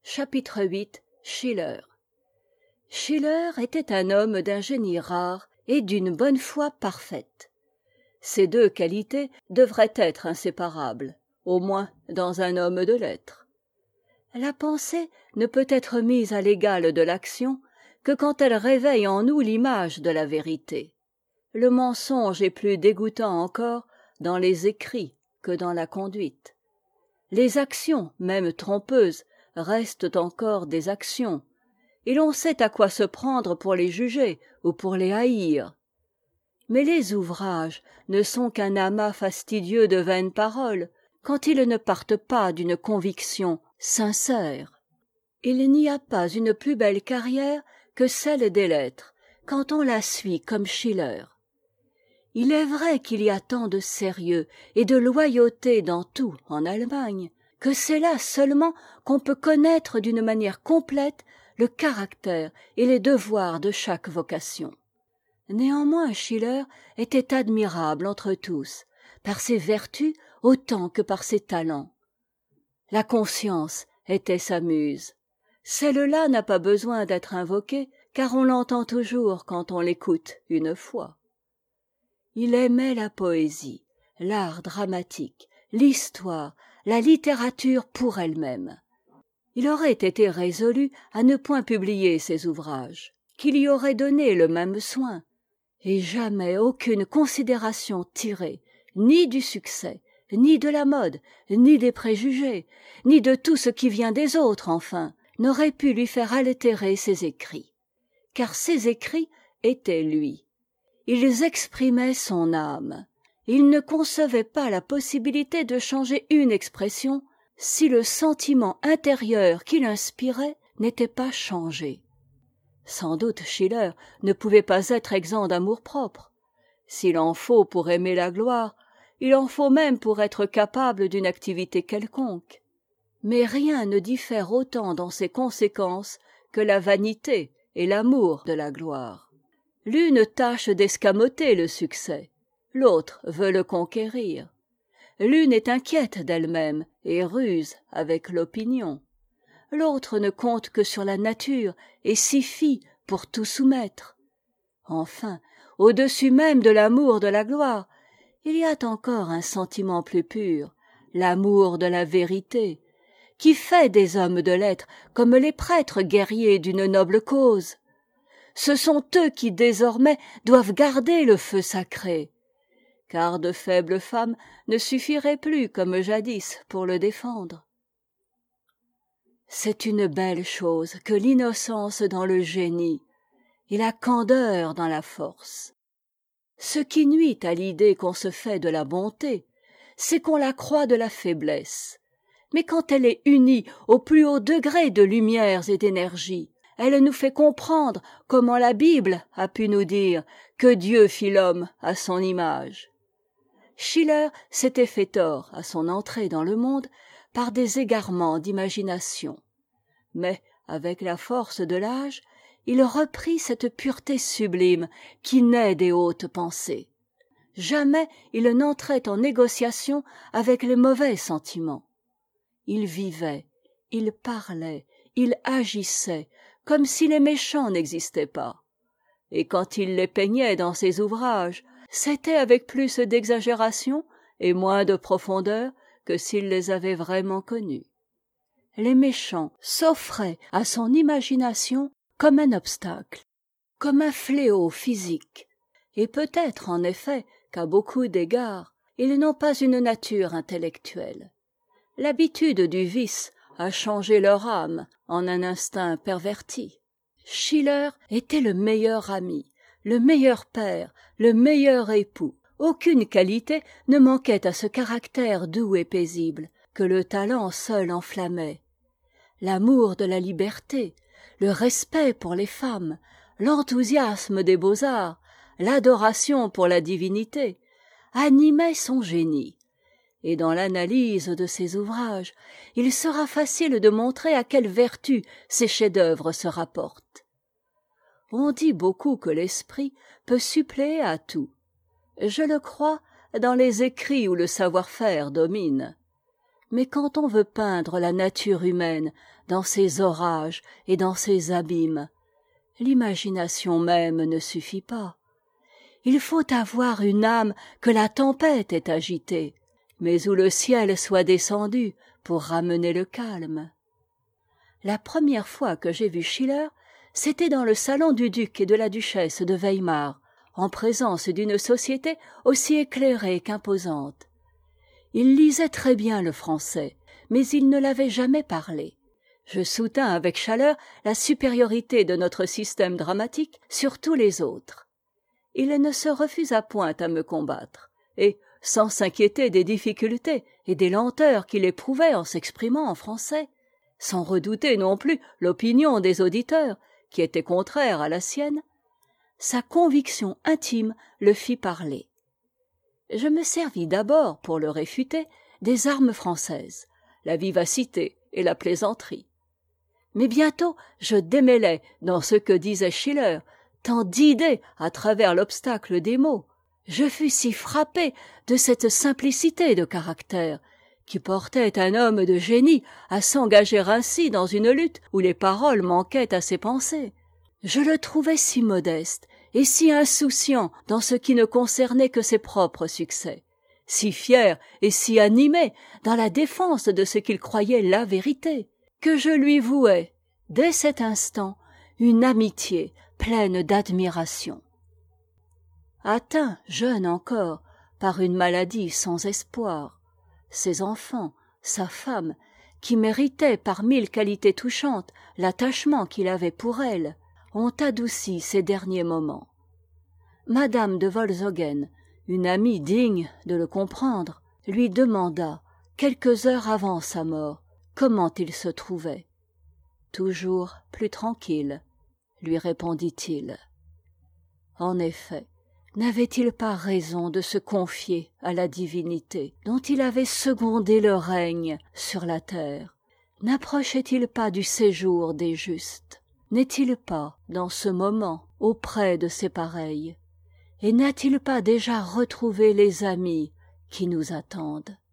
chapitre viii schiller schiller était un homme d'un génie rare et d'une bonne foi parfaite. Ces deux qualités devraient être inséparables, au moins dans un homme de lettres. La pensée ne peut être mise à l'égal de l'action que quand elle réveille en nous l'image de la vérité. Le mensonge est plus dégoûtant encore dans les écrits que dans la conduite. Les actions, même trompeuses, restent encore des actions, et l'on sait à quoi se prendre pour les juger ou pour les haïr. Mais les ouvrages ne sont qu'un amas fastidieux de vaines paroles quand ils ne partent pas d'une conviction sincère. Il n'y a pas une plus belle carrière que celle des lettres quand on la suit comme Schiller. Il est vrai qu'il y a tant de sérieux et de loyauté dans tout en Allemagne, que c'est là seulement qu'on peut connaître d'une manière complète le caractère et les devoirs de chaque vocation. Néanmoins, Schiller était admirable entre tous, par ses vertus autant que par ses talents. La conscience était sa muse. Celle-là n'a pas besoin d'être invoquée, car on l'entend toujours quand on l'écoute une fois. Il aimait la poésie, l'art dramatique, l'histoire, la littérature pour elle-même. Il aurait été résolu à ne point publier ses ouvrages, qu'il y aurait donné le même soin, et jamais aucune considération tirée, ni du succès, ni de la mode, ni des préjugés, ni de tout ce qui vient des autres, enfin, n'aurait pu lui faire altérer ses écrits. Car ses écrits étaient lui. Ils exprimaient son âme. Il ne concevait pas la possibilité de changer une expression si le sentiment intérieur qui l'inspirait n'était pas changé. Sans doute Schiller ne pouvait pas être exempt d'amour-propre. S'il en faut pour aimer la gloire, il en faut même pour être capable d'une activité quelconque. Mais rien ne diffère autant dans ses conséquences que la vanité et l'amour de la gloire. L'une tâche d'escamoter le succès, l'autre veut le conquérir. L'une est inquiète d'elle-même et ruse avec l'opinion. L'autre ne compte que sur la nature et s'y fie pour tout soumettre. Enfin, au-dessus même de l'amour de la gloire, il y a encore un sentiment plus pur, l'amour de la vérité, qui fait des hommes de lettres comme les prêtres guerriers d'une noble cause. Ce sont eux qui désormais doivent garder le feu sacré, car de faibles femmes ne suffiraient plus comme jadis pour le défendre. C'est une belle chose que l'innocence dans le génie et la candeur dans la force. Ce qui nuit à l'idée qu'on se fait de la bonté, c'est qu'on la croit de la faiblesse. Mais quand elle est unie au plus haut degré de lumières et d'énergie, elle nous fait comprendre comment la Bible a pu nous dire que Dieu fit l'homme à son image. Schiller s'était fait tort à son entrée dans le monde par des égarements d'imagination. Mais, avec la force de l'âge, il reprit cette pureté sublime qui naît des hautes pensées. Jamais il n'entrait en négociation avec les mauvais sentiments. Il vivait, il parlait, il agissait comme si les méchants n'existaient pas. Et quand il les peignait dans ses ouvrages, c'était avec plus d'exagération et moins de profondeur que s'il les avait vraiment connus. Les méchants s'offraient à son imagination comme un obstacle, comme un fléau physique, et peut-être en effet qu'à beaucoup d'égards, ils n'ont pas une nature intellectuelle. L'habitude du vice a changé leur âme en un instinct perverti. Schiller était le meilleur ami, le meilleur père, le meilleur époux. Aucune qualité ne manquait à ce caractère doux et paisible que le talent seul enflammait. L'amour de la liberté, le respect pour les femmes, l'enthousiasme des beaux-arts, l'adoration pour la divinité, animaient son génie. Et dans l'analyse de ses ouvrages, il sera facile de montrer à quelle vertu ces chefs-d'œuvre se rapportent. On dit beaucoup que l'esprit peut suppléer à tout. Je le crois dans les écrits où le savoir-faire domine. Mais quand on veut peindre la nature humaine dans ses orages et dans ses abîmes, l'imagination même ne suffit pas. Il faut avoir une âme que la tempête ait agitée, mais où le ciel soit descendu pour ramener le calme. La première fois que j'ai vu Schiller, c'était dans le salon du duc et de la duchesse de Weimar, en présence d'une société aussi éclairée qu'imposante. Il lisait très bien le français, mais il ne l'avait jamais parlé. Je soutins avec chaleur la supériorité de notre système dramatique sur tous les autres. Il ne se refusa point à me combattre, et, sans s'inquiéter des difficultés et des lenteurs qu'il éprouvait en s'exprimant en français, sans redouter non plus l'opinion des auditeurs, qui était contraire à la sienne, sa conviction intime le fit parler. Je me servis d'abord, pour le réfuter, des armes françaises, la vivacité et la plaisanterie. Mais bientôt je démêlai dans ce que disait Schiller tant d'idées à travers l'obstacle des mots. Je fus si frappé de cette simplicité de caractère qui portait un homme de génie à s'engager ainsi dans une lutte où les paroles manquaient à ses pensées. Je le trouvais si modeste et si insouciant dans ce qui ne concernait que ses propres succès, si fier et si animé dans la défense de ce qu'il croyait la vérité, que je lui vouais, dès cet instant, une amitié pleine d'admiration. Atteint, jeune encore, par une maladie sans espoir, ses enfants, sa femme, qui méritaient par mille qualités touchantes l'attachement qu'il avait pour elle, ont adouci ses derniers moments. Madame de Wolzogen, une amie digne de le comprendre, lui demanda, quelques heures avant sa mort, comment il se trouvait. Toujours plus tranquille, lui répondit-il. En effet, n'avait-il pas raison de se confier à la divinité dont il avait secondé le règne sur la terre? N'approchait-il pas du séjour des justes? N'est-il pas, dans ce moment, auprès de ses pareils? Et n'a-t-il pas déjà retrouvé les amis qui nous attendent?